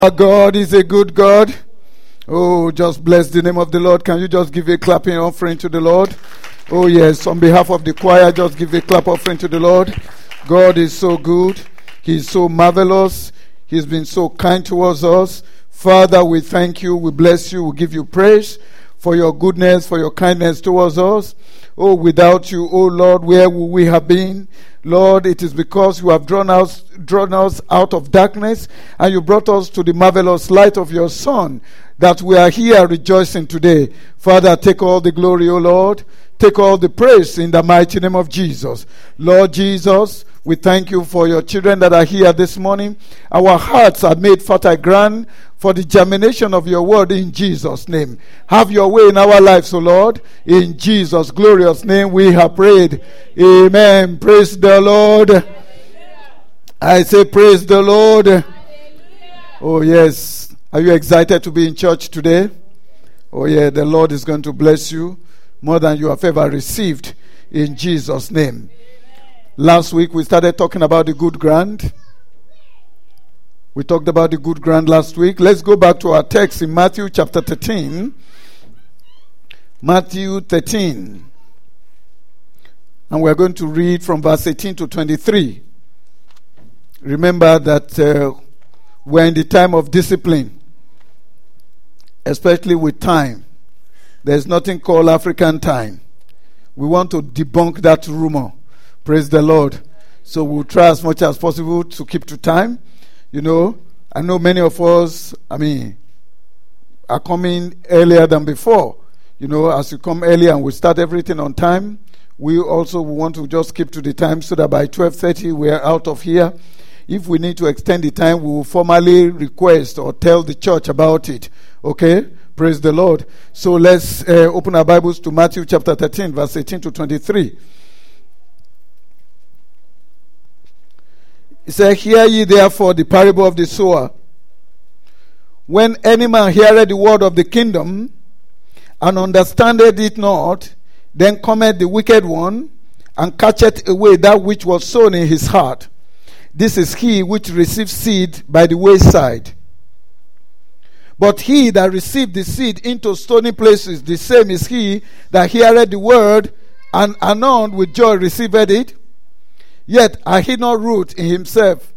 Our God is a good God. Oh, just bless the name of the Lord. Can you just give a clapping offering to the Lord? Oh, yes. On behalf of the choir, just give a clap offering to the Lord. God is so good. He's so marvelous. He's been so kind towards us. Father, we thank you. We bless you. We give you praise for your goodness, for your kindness towards us. Oh, without you, oh Lord, where would we have been? Lord, it is because you have drawn us out of darkness and you brought us to the marvelous light of your Son that we are here rejoicing today. Father, take all the glory, O Lord. Take all the praise in the mighty name of Jesus. Lord Jesus, we thank you for your children that are here this morning. Our hearts are made fertile ground for the germination of your word in Jesus' name. Have your way in our lives, O Lord. In Jesus' glorious name we have prayed. Amen. Praise the Lord. I say praise the Lord. Oh yes. Are you excited to be in church today? Oh yeah, the Lord is going to bless you more than you have ever received in Jesus' name. Last week we started talking about the good ground. We talked about the good ground last week. Let's go back to our text in Matthew chapter 13. Matthew 13. And we're going to read from verse 18 to 23. Remember that we're in the time of discipline, especially with time. There's nothing called African time. We want to debunk that rumor. Praise the Lord. So we'll try as much as possible to keep to time. You know, I know many of us, are coming earlier than before. You know, as you come earlier and we start everything on time, we also want to just keep to the time so that by 12:30 we are out of here. If we need to extend the time, we will formally request or tell the church about it. Okay? Praise the Lord. So let's open our Bibles to Matthew chapter 13, verse 18 to 23. It says, "Hear ye therefore the parable of the sower. When any man heareth the word of the kingdom, and understandeth it not, then cometh the wicked one, and catcheth away that which was sown in his heart. This is he which received seed by the wayside. But he that received the seed into stony places, the same is he that heareth the word, and anon with joy receiveth it. Yet are he not root in himself,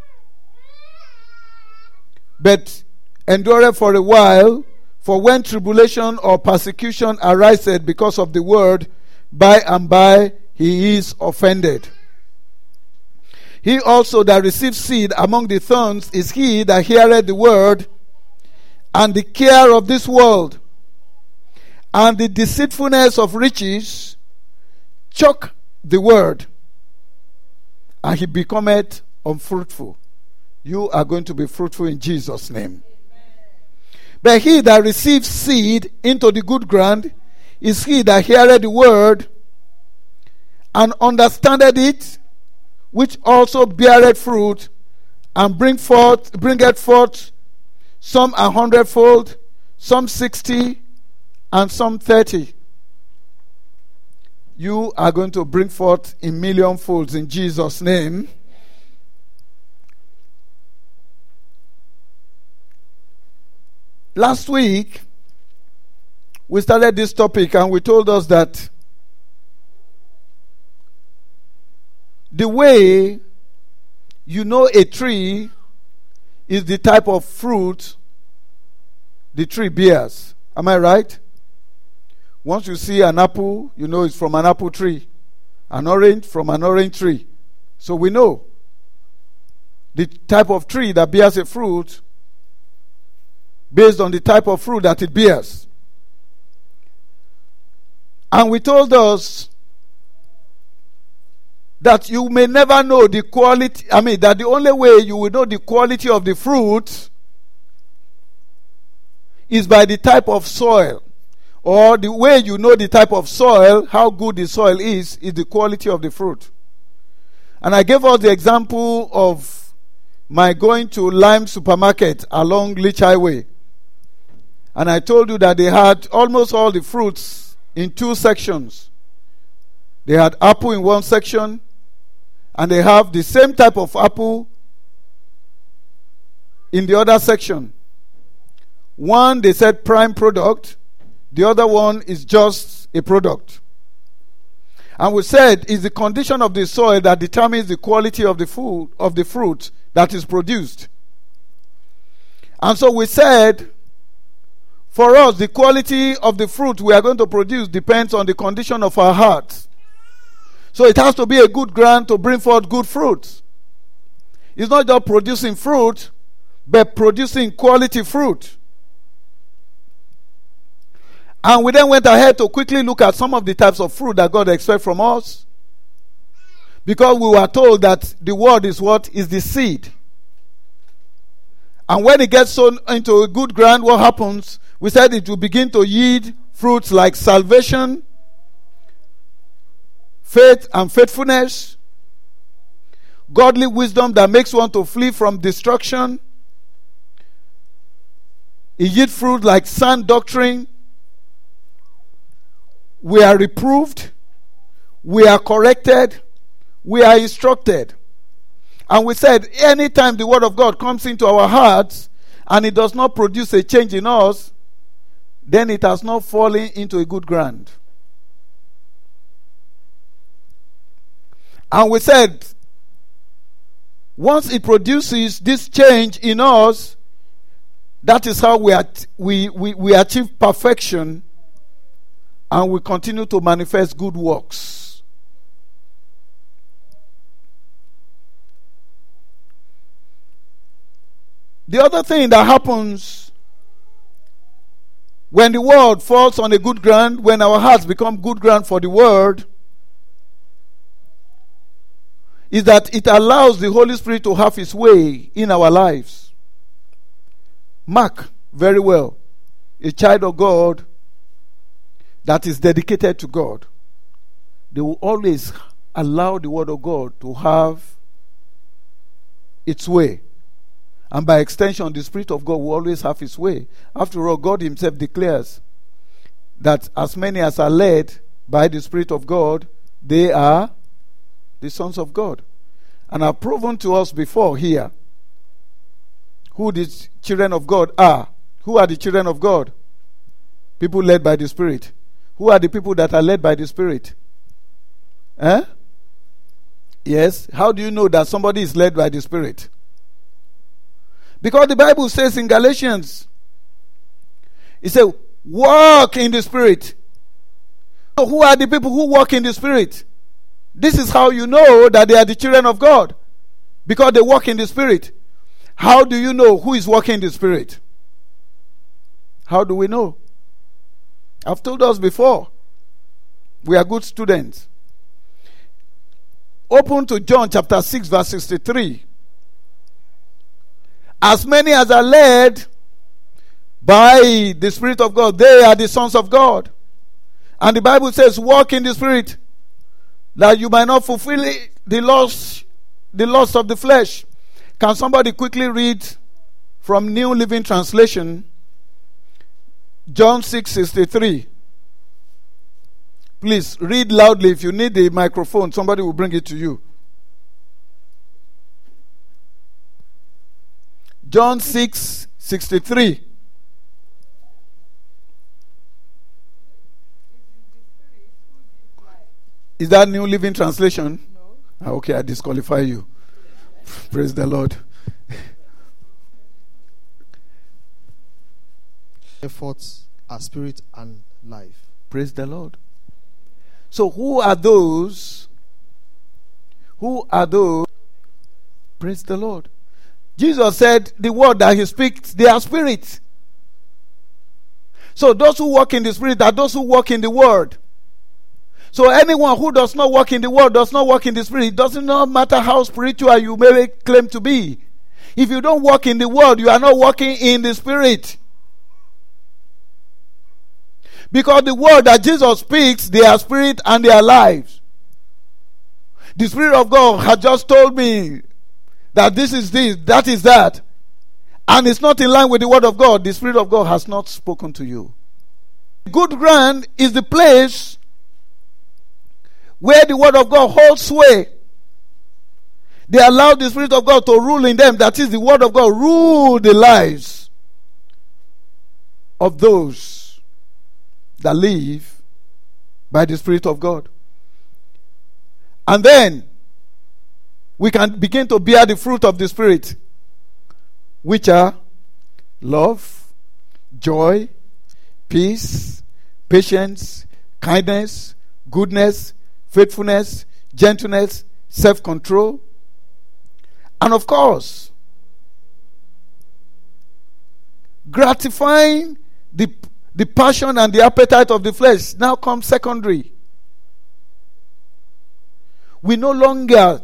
but endureth for a while. For when tribulation or persecution ariseth because of the word, by and by he is offended. He also that receives seed among the thorns is he that heareth the word, and the care of this world, and the deceitfulness of riches, choke the word, and he becometh unfruitful." You are going to be fruitful in Jesus' name. But he that receives seed into the good ground is he that heareth the word, and understandeth it, which also beareth fruit, and bringeth forth some 100-fold, some 60, and some 30. You are going to bring forth in million folds in Jesus' name. Last week, we started this topic and we told us that the way you know a tree is the type of fruit the tree bears. Am I right? Once you see an apple, you know it's from an apple tree. An orange from an orange tree. So we know the type of tree that bears a fruit based on the type of fruit that it bears. And we told us that you may never know the quality, that the only way you will know the quality of the fruit is by the type of soil. Or the way you know the type of soil, how good the soil is the quality of the fruit. And I gave us the example of my going to Lime Supermarket along Leach Highway. And I told you that they had almost all the fruits in two sections. They had apple in one section, and they have the same type of apple in the other section. One, they said prime product. The other one is just a product. And we said it's the condition of the soil that determines the quality of the food, of the fruit that is produced. And so we said, for us, the quality of the fruit we are going to produce depends on the condition of our hearts. So it has to be a good ground to bring forth good fruit. It's not just producing fruit, but producing quality fruit. And we then went ahead to quickly look at some of the types of fruit that God expects from us. Because we were told that the word is what? Is the seed. And when it gets sown into a good ground, what happens? We said it will begin to yield fruits like salvation, faith and faithfulness, godly wisdom that makes one to flee from destruction. It yields fruit like sound doctrine. We are reproved, we are corrected, we are instructed. And we said, anytime the word of God comes into our hearts and it does not produce a change in us, then it has not fallen into a good ground. And we said, once it produces this change in us, that is how we achieve perfection. And we continue to manifest good works. The other thing that happens when the word falls on a good ground, when our hearts become good ground for the word, is that it allows the Holy Spirit to have his way in our lives. Mark very well, a child of God that is dedicated to God, they will always allow the word of God to have its way. And by extension, the Spirit of God will always have his way. After all, God himself declares that as many as are led by the Spirit of God, they are the sons of God. And I've proven to us before here who the children of God are. Who are the children of God? People led by the Spirit. Who are the people that are led by the Spirit? Yes. How do you know that somebody is led by the Spirit? Because the Bible says in Galatians, it says, walk in the Spirit. So who are the people who walk in the Spirit? This is how you know that they are the children of God. Because they walk in the Spirit. How do you know who is walking in the Spirit? How do we know? I've told us before, we are good students. Open to John chapter 6 verse 63. As many as are led by the Spirit of God, they are the sons of God. And the Bible says, walk in the Spirit, that you might not fulfill the lust of the flesh. Can somebody quickly read from New Living Translation, John 6:63. Please read loudly. If you need the microphone, somebody will bring it to you. John 6:63. Is that New Living Translation? No. Okay, I disqualify you. Praise the Lord. Efforts are spirit and life. Praise the Lord. So who are those? Who are those? Praise the Lord. Jesus said the word that he speaks, they are spirit. So those who walk in the Spirit are those who walk in the word. So anyone who does not walk in the word does not walk in the Spirit. It doesn't matter how spiritual you may claim to be. If you don't walk in the word, you are not walking in the Spirit. Because the word that Jesus speaks, they are spirit and they are lives. The Spirit of God had just told me that this is this, that is that. And it's not in line with the word of God. The Spirit of God has not spoken to you. Good ground is the place where the word of God holds sway. They allow the Spirit of God to rule in them. That is, the Word of God rule the lives of those that live by the Spirit of God. And then we can begin to bear the fruit of the Spirit, which are love, joy, peace, patience, kindness, goodness, faithfulness, gentleness, self-control. And of course, gratifying the passion and the appetite of the flesh now comes secondary. We no longer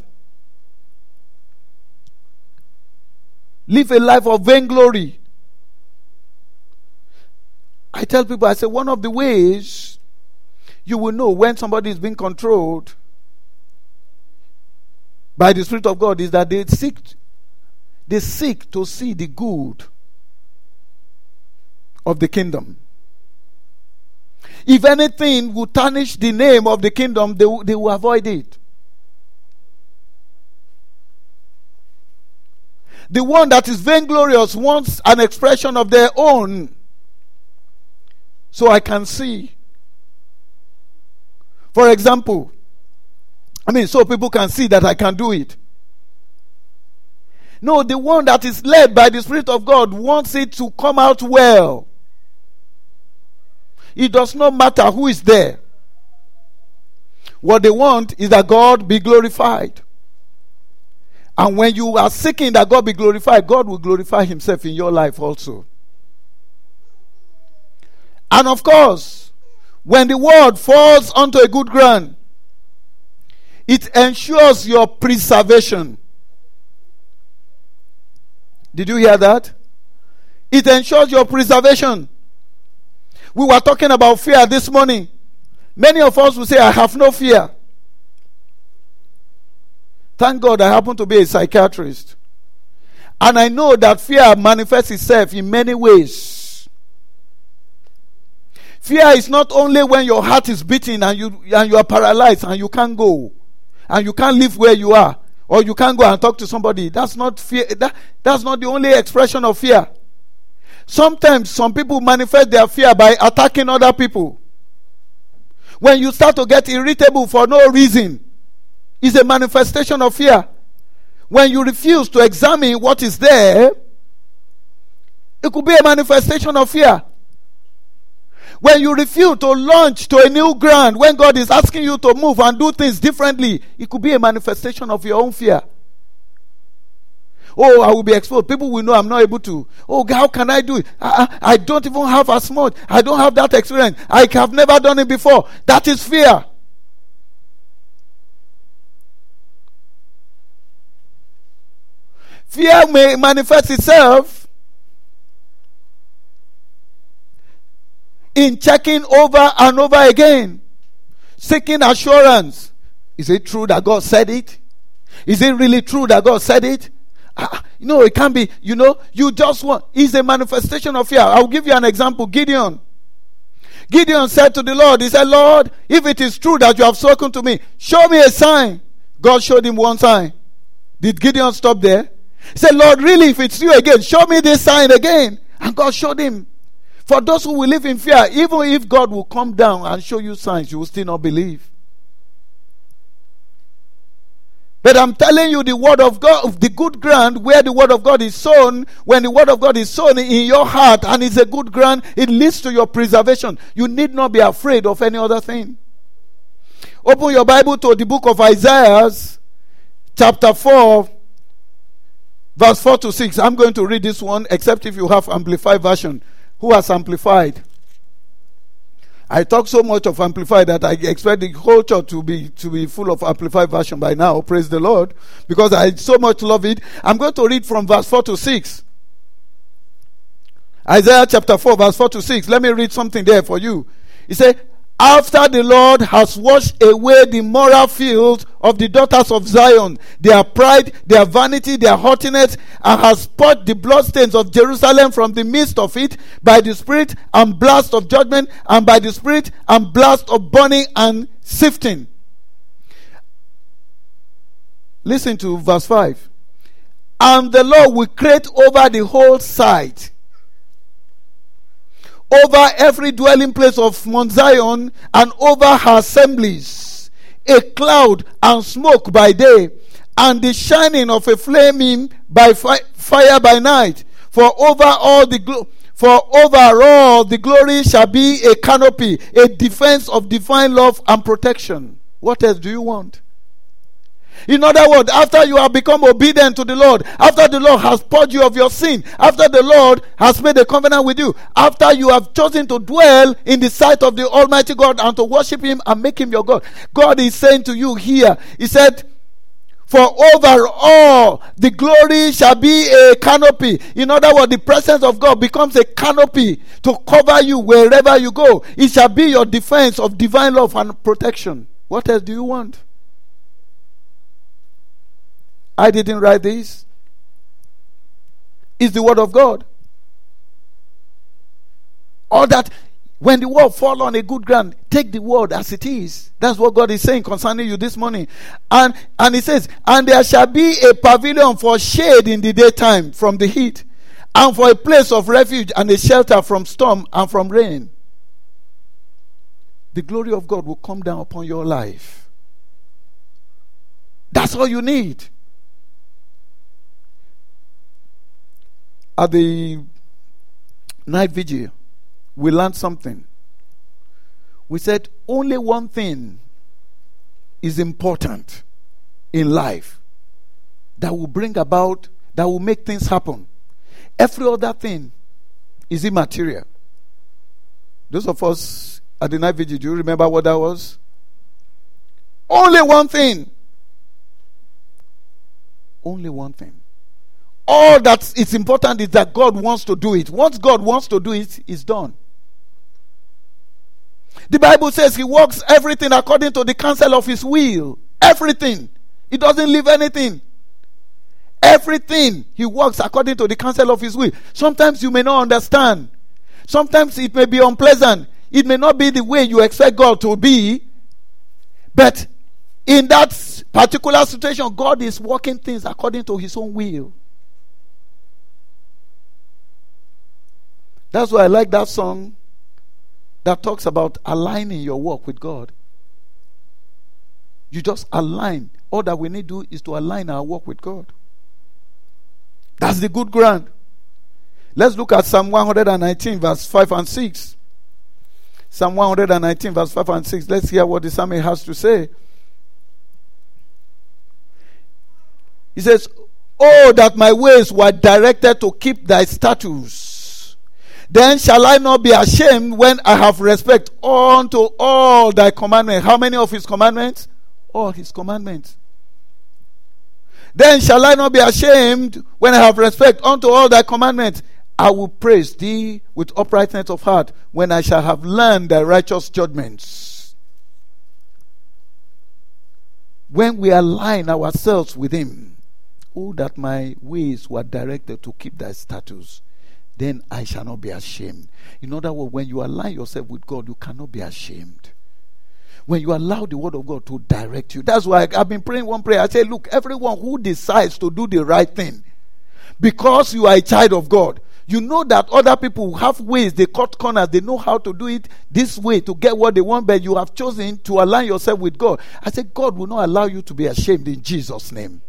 live a life of vainglory. I tell people, I say, one of the ways you will know when somebody is being controlled by the Spirit of God is that they seek to see the good of the kingdom. If anything will tarnish the name of the kingdom, they will avoid it. The one that is vainglorious wants an expression of their own, so I can see. For example, so people can see that I can do it. No, the one that is led by the Spirit of God wants it to come out well. It does not matter who is there. What they want is that God be glorified. And when you are seeking that God be glorified, God will glorify himself in your life also. And of course, when the word falls onto a good ground, it ensures your preservation. Did you hear that? It ensures your preservation. We were talking about fear this morning. Many of us will say, I have no fear. Thank God I happen to be a psychiatrist. And I know that fear manifests itself in many ways. Fear is not only when your heart is beating and you are paralyzed and you can't go. And you can't live where you are. Or you can't go and talk to somebody. That's not fear. That's not the only expression of fear. Sometimes some people manifest their fear by attacking other people. When you start to get irritable for no reason, it's a manifestation of fear. When you refuse to examine what is there, it could be a manifestation of fear. When you refuse to launch to a new ground, when God is asking you to move and do things differently, it could be a manifestation of your own fear. Oh, I will be exposed. People will know I'm not able to. Oh, how can I do it? I don't even have as much. I don't have that experience. I have never done it before. That is fear. Fear may manifest itself in checking over and over again, seeking assurance. Is it true that God said it? Is it really true that God said it? No, it can't be. You just want. It's a manifestation of fear. I'll give you an example. Gideon said to the Lord, he said, Lord, if it is true that you have spoken to me, show me a sign. God showed him one sign. Did Gideon stop there? He said, Lord, really, if it's you again, show me this sign again. And God showed him. For those who will live in fear, even if God will come down and show you signs, you will still not believe. But I'm telling you, the word of God, the good ground where the word of God is sown, when the word of God is sown in your heart and it's a good ground, it leads to your preservation. You need not be afraid of any other thing. Open your Bible to the book of Isaiah, chapter 4, verse 4 to 6. I'm going to read this one, except if you have Amplified version. Who has Amplified? I talk so much of Amplified that I expect the whole church to be full of Amplified version by now. Praise the Lord. Because I so much love it. I'm going to read from verse 4 to 6. Isaiah chapter 4, verse 4 to 6. Let me read something there for you. He said, after the Lord has washed away the moral filth of the daughters of Zion, their pride, their vanity, their haughtiness, and has purged the bloodstains of Jerusalem from the midst of it by the spirit and blast of judgment, and by the spirit and blast of burning and sifting. Listen to verse 5. And the Lord will create over the whole site, over every dwelling place of Mount Zion, and over her assemblies, a cloud and smoke by day, and the shining of a flaming by fire by night. For over all the glory shall be a canopy, a defense of divine love and protection. What else do you want? In other words, after you have become obedient to the Lord, after the Lord has purged you of your sin, after the Lord has made a covenant with you, after you have chosen to dwell in the sight of the Almighty God and to worship Him and make Him your God, God is saying to you here, He said, for over all the glory shall be a canopy. In other words, the presence of God becomes a canopy to cover you wherever you go. It shall be your defense of divine love and protection. What else do you want? I didn't write this. It's the word of God. All that, when the word fall on a good ground, take the word as it is. That's what God is saying concerning you this morning. And He says, and there shall be a pavilion for shade in the daytime from the heat, and for a place of refuge and a shelter from storm and from rain. The glory of God will come down upon your life. That's all you need. At the night vigil, we learned something. We said only one thing is important in life that will bring about, that will make things happen. Every other thing is immaterial. Those of us at the night vigil, do you remember what that was? Only one thing. Only one thing. All that is important is that God wants to do it. Once God wants to do it, it's done. The Bible says He works everything according to the counsel of His will. Everything. He doesn't leave anything. Everything He works according to the counsel of His will. Sometimes you may not understand. Sometimes it may be unpleasant. It may not be the way you expect God to be. But in that particular situation, God is working things according to His own will. That's why I like that song that talks about aligning your walk with God. You just align. All that we need to do is to align our walk with God. That's the good ground. Let's look at Psalm 119 verse 5 and 6. Psalm 119 verse 5 and 6. Let's hear what the psalmist has to say. He says, oh, that my ways were directed to keep thy statutes. Then shall I not be ashamed when I have respect unto all thy commandments. How many of His commandments? All His commandments. Then shall I not be ashamed when I have respect unto all thy commandments. I will praise thee with uprightness of heart when I shall have learned thy righteous judgments. When we align ourselves with Him, oh, that my ways were directed to keep thy statutes. Then I shall not be ashamed. In other words, when you align yourself with God, you cannot be ashamed. When you allow the word of God to direct you. That's why I've been praying one prayer. I say, look, everyone who decides to do the right thing, because you are a child of God, you know that other people have ways, they cut corners, they know how to do it this way to get what they want, but you have chosen to align yourself with God. I say, God will not allow you to be ashamed in Jesus' name.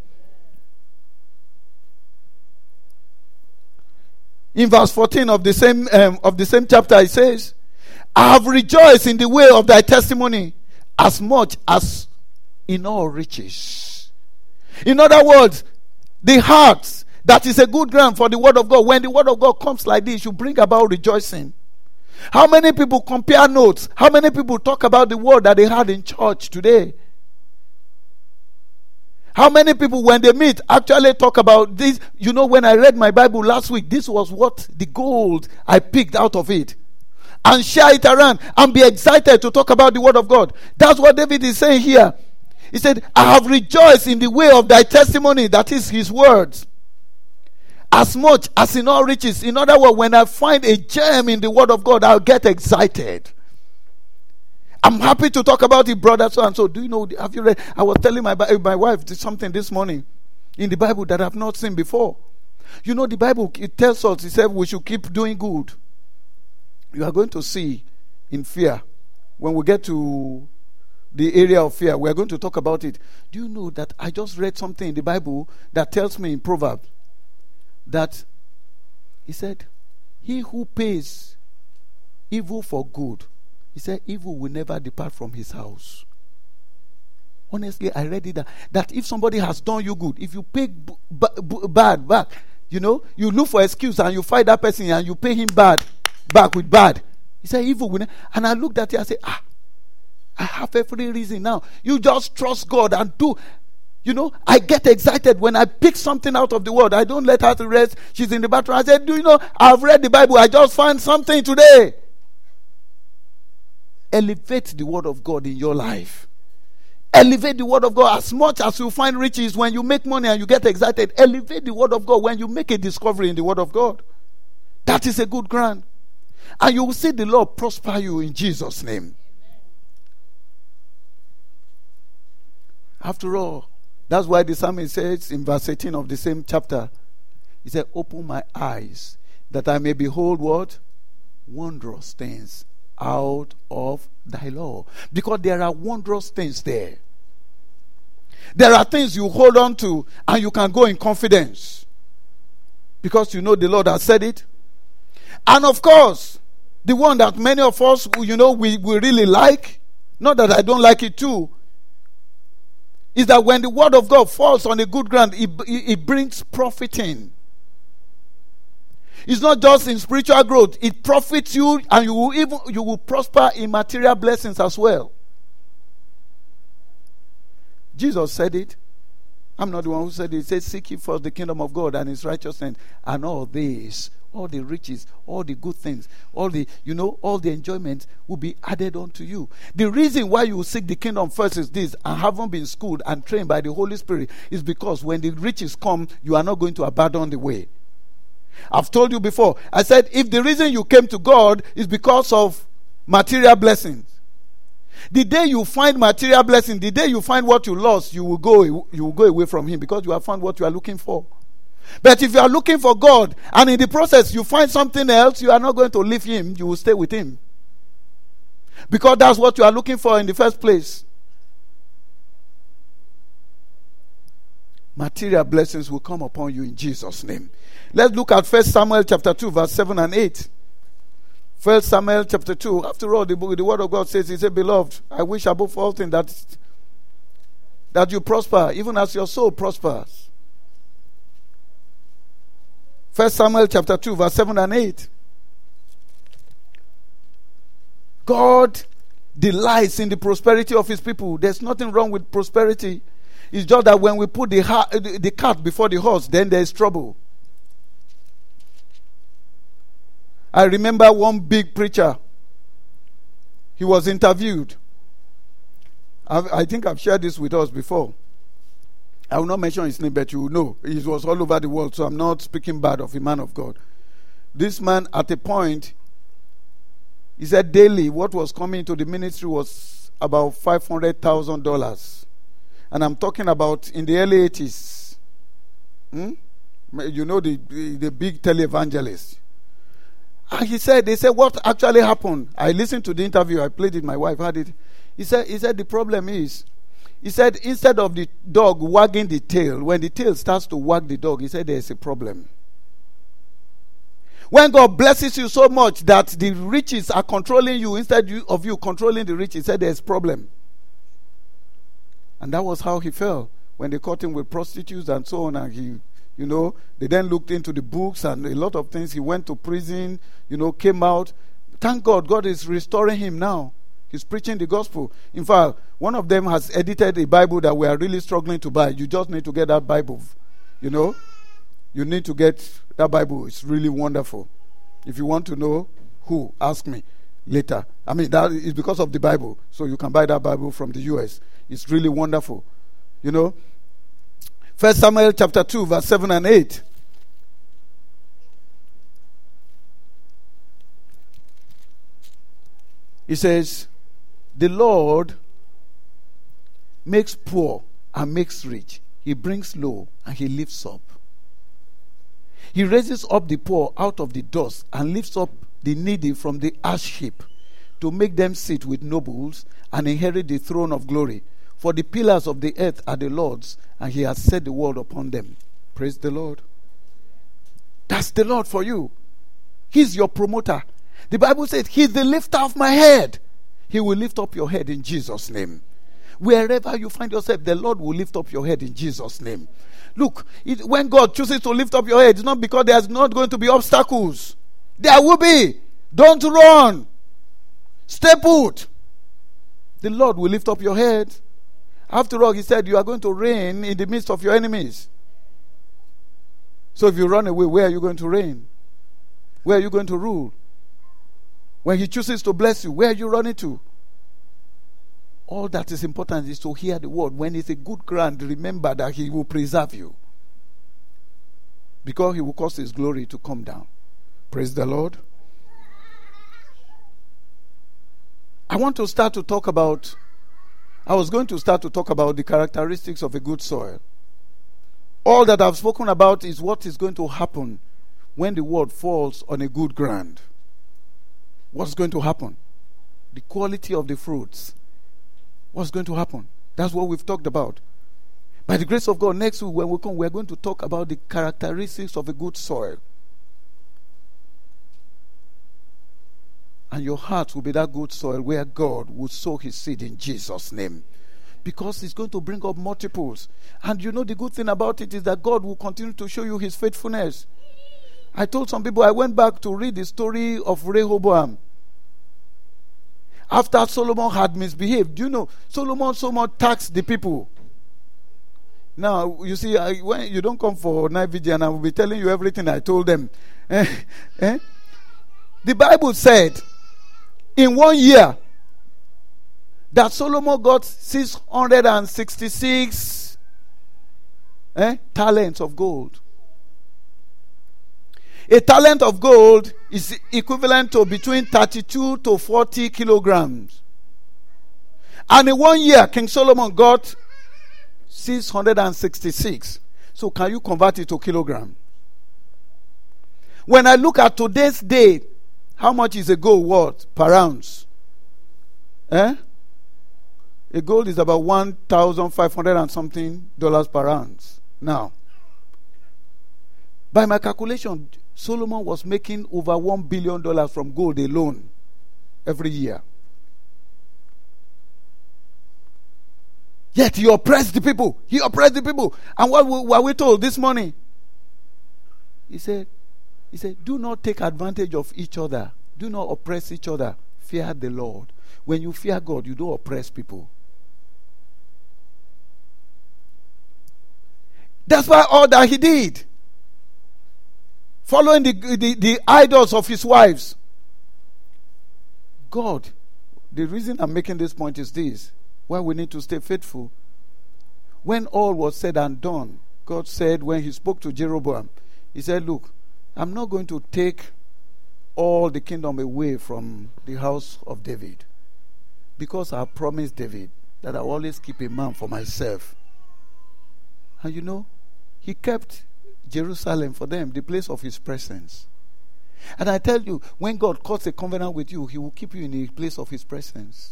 In verse 14 of the same chapter, it says, I have rejoiced in the way of thy testimony as much as in all riches. In other words, the heart that is a good ground for the word of God. When the word of God comes like this, you bring about rejoicing. How many people compare notes? How many people talk about the word that they had in church today? How many people, when they meet, actually talk about this? You know, when I read my Bible last week, this was what the gold I picked out of it. And share it around and be excited to talk about the word of God. That's what David is saying here. He said, I have rejoiced in the way of thy testimony, that is His words, as much as in all riches. In other words, when I find a gem in the word of God, I'll get excited. I'm happy to talk about it, brother so and so. Do you know, have you read? I was telling my wife something this morning in the Bible that I've not seen before. You know, the Bible, it tells us, it said we should keep doing good. You are going to see in fear, when we get to the area of fear, we are going to talk about it. Do you know that I just read something in the Bible that tells me in Proverbs that he said, he who pays evil for good, he said, evil will never depart from his house. Honestly, I read it that if somebody has done you good, if you pay bad back, you know, you look for excuse and you fight that person and you pay him bad back with bad. He said, evil will never. And I looked at it and said, I have every reason now. You just trust God and do. You know, I get excited when I pick something out of the word. I don't let her to rest. She's in the bathroom. I said, do you know, I've read the Bible. I just found something today. Elevate the word of God in your life. Elevate the word of God as much as you find riches when you make money and you get excited. Elevate the word of God when you make a discovery in the word of God. That is a good ground. And you will see the Lord prosper you in Jesus' name. After all, that's why the psalmist says in verse 18 of the same chapter, he said, open my eyes that I may behold what? Wondrous things out of thy law. Because there are wondrous things there. There are things you hold on to and you can go in confidence. Because you know the Lord has said it. And of course, the one that many of us, you know, we really like, not that I don't like it too, is that when the word of God falls on a good ground, it brings profit in. It's not just in spiritual growth. It profits you, and you will prosper in material blessings as well. Jesus said it. I'm not the one who said it. He said, seek ye first the kingdom of God and his righteousness, and all this, all the riches, all the good things, all the enjoyment will be added unto you. The reason why you seek the kingdom first is this, and haven't been schooled and trained by the Holy Spirit, is because when the riches come, you are not going to abandon the way. I've told you before, I said, if the reason you came to God is because of material blessings, the day you find material blessing, the day you find what you lost, you will go away from him because you have found what you are looking for. But if you are looking for God and in the process you find something else, you are not going to leave him, you will stay with him. Because that's what you are looking for in the first place. Material blessings will come upon you in Jesus' name. Let's look at 1 Samuel chapter 2, verse 7 and 8. 1 Samuel chapter 2. After all, the word of God says, he said, beloved, I wish above all things that you prosper, even as your soul prospers. 1 Samuel chapter 2, verse 7 and 8. God delights in the prosperity of his people. There's nothing wrong with prosperity. It's just that when we put the cart before the horse, then there is trouble. I remember one big preacher. He was interviewed. I think I've shared this with us before. I will not mention his name, but you will know. He was all over the world, so I'm not speaking bad of a man of God. This man, at a point, he said daily what was coming to the ministry was about $500,000. And I'm talking about in the early 80s. You know, the big televangelist. And they said, what actually happened? I listened to the interview. I played it. My wife had it. He said the problem is, he said, instead of the dog wagging the tail, when the tail starts to wag the dog, he said there's a problem. When God blesses you so much that the riches are controlling you instead of you controlling the riches, he said there's a problem. And that was how he fell when they caught him with prostitutes and so on. And he, they then looked into the books and a lot of things. He went to prison, came out. Thank God, God is restoring him now. He's preaching the gospel. In fact, one of them has edited a Bible that we are really struggling to buy. You just need to get that Bible. You need to get that Bible. It's really wonderful. If you want to know who, ask me later. I mean, that is because of the Bible. So you can buy that Bible from the US. It's really wonderful. 1 Samuel chapter 2, verse 7 and 8. It says, The Lord makes poor and makes rich. He brings low and he lifts up. He raises up the poor out of the dust and lifts up the needy from the ash heap, to make them sit with nobles and inherit the throne of glory. For the pillars of the earth are the Lord's, and he has set the world upon them. Praise the Lord. That's the Lord for you. He's your promoter. The Bible says he's the lifter of my head. He will lift up your head in Jesus' name. Wherever you find yourself, the Lord will lift up your head in Jesus' name. Look, when God chooses to lift up your head, it's not because there's not going to be obstacles. There will be. Don't run. Stay put. The Lord will lift up your head. After all, he said you are going to reign in the midst of your enemies. So if you run away, where are you going to reign? Where are you going to rule? When he chooses to bless you, where are you running to? All that is important is to hear the word. When it's a good ground, remember that he will preserve you, because he will cause his glory to come down. Praise the Lord. I was going to start to talk about the characteristics of a good soil. All that I've spoken about is what is going to happen when the word falls on a good ground. What's going to happen? The quality of the fruits. What's going to happen? That's what we've talked about. By the grace of God, next week when we come, we're going to talk about the characteristics of a good soil. And your heart will be that good soil where God will sow his seed in Jesus' name. Because he's going to bring up multiples. And you know the good thing about it is that God will continue to show you his faithfulness. I told some people, I went back to read the story of Rehoboam. After Solomon had misbehaved, do you know, Solomon so much taxed the people. Now, you see, when you don't come for night vigil, and I will be telling you everything I told them. The Bible said, in 1 year, that Solomon got 666 talents of gold. A talent of gold is equivalent to between 32 to 40 kilograms. And in 1 year, King Solomon got 666. So can you convert it to kilogram? When I look at today's date, how much is a gold worth per ounce? A gold is about $1,500 and something per ounce. Now, by my calculation, Solomon was making over $1 billion from gold alone every year. Yet he oppressed the people. And what were we told this morning? He said, do not take advantage of each other. Do not oppress each other. Fear the Lord. When you fear God, you don't oppress people. That's why all that he did, following the idols of his wives. God, the reason I'm making this point is this: why we need to stay faithful. When all was said and done, God said, when he spoke to Jeroboam, he said, look, I'm not going to take all the kingdom away from the house of David, because I promised David that I will always keep a man for myself. And you know, he kept Jerusalem for them, the place of his presence. And I tell you, when God cuts a covenant with you, he will keep you in the place of his presence.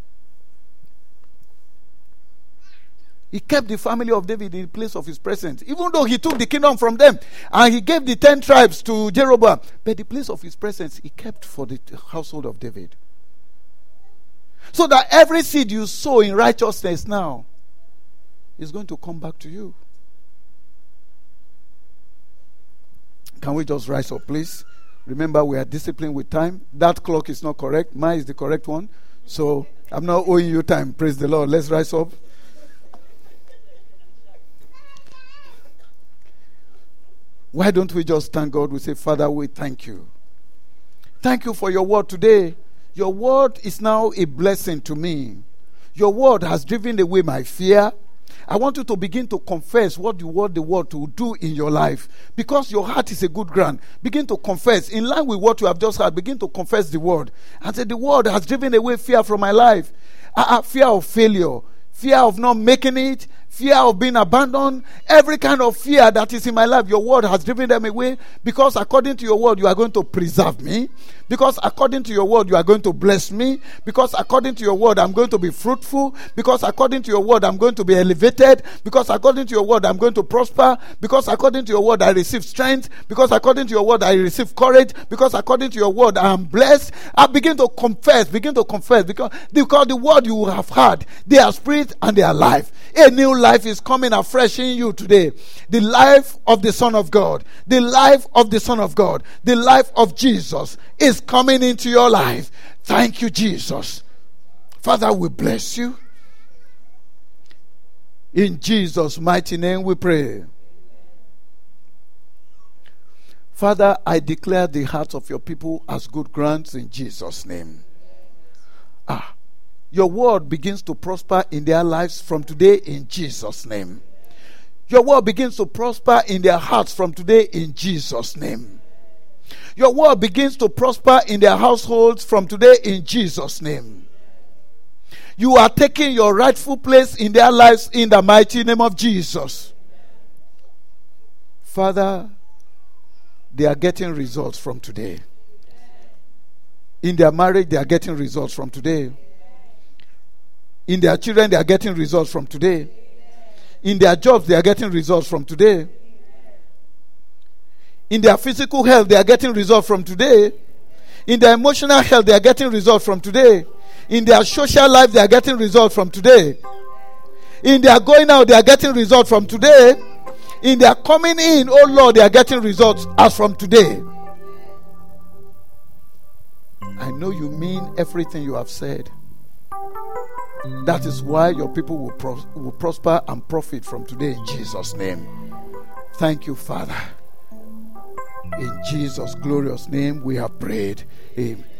He kept the family of David in the place of his presence, even though he took the kingdom from them and he gave the 10 tribes to Jeroboam. But the place of his presence he kept for the household of David. So that every seed you sow in righteousness now is going to come back to you. Can we just rise up, please? Remember, we are disciplined with time. That clock is not correct. Mine is the correct one. So I'm not owing you time. Praise the Lord. Let's rise up. Why don't we just thank God? We say, Father, we thank you. Thank you for your word today. Your word is now a blessing to me. Your word has driven away my fear. I want you to begin to confess what you want the word to do in your life. Because your heart is a good ground. Begin to confess. In line with what you have just heard, begin to confess the word. And say, the word has driven away fear from my life. Fear of failure. Fear of not making it, fear of being abandoned, every kind of fear that is in my life, your word has driven them away, because according to your word, you are going to preserve me, because according to your word, you are going to bless me, because according to your word, I'm going to be fruitful, because according to your word, I'm going to be elevated, because according to your word, I'm going to prosper, because according to your word, I receive strength, because according to your word, I receive courage, because according to your word, I am blessed. I begin to confess, because the word you have heard, they are spirit and they are life. A new life is coming afresh in you today. The life of the Son of God, the life of the Son of God, the life of Jesus is coming into your life. Thank you, Jesus. Father, we bless you. In Jesus' mighty name we pray. Father, I declare the hearts of your people as good grounds in Jesus' name. Your word begins to prosper in their lives from today in Jesus' name. Your word begins to prosper in their hearts from today in Jesus' name. Your word begins to prosper in their households from today in Jesus' name. You are taking your rightful place in their lives in the mighty name of Jesus. Father, they are getting results from today. In their marriage, they are getting results from today. In their children, they are getting results from today. In their jobs, they are getting results from today. In their physical health, they are getting results from today. In their emotional health, they are getting results from today. In their social life, they are getting results from today. In their going out, they are getting results from today. In their coming in, oh Lord, they are getting results as from today. I know you mean everything you have said. That is why your people will prosper and profit from today in Jesus' name. Thank you, Father. In Jesus' glorious name we have prayed. Amen.